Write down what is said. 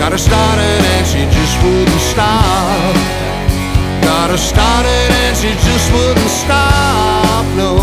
Got her started and she just wouldn't stop. Got her started and she just wouldn't stop, no.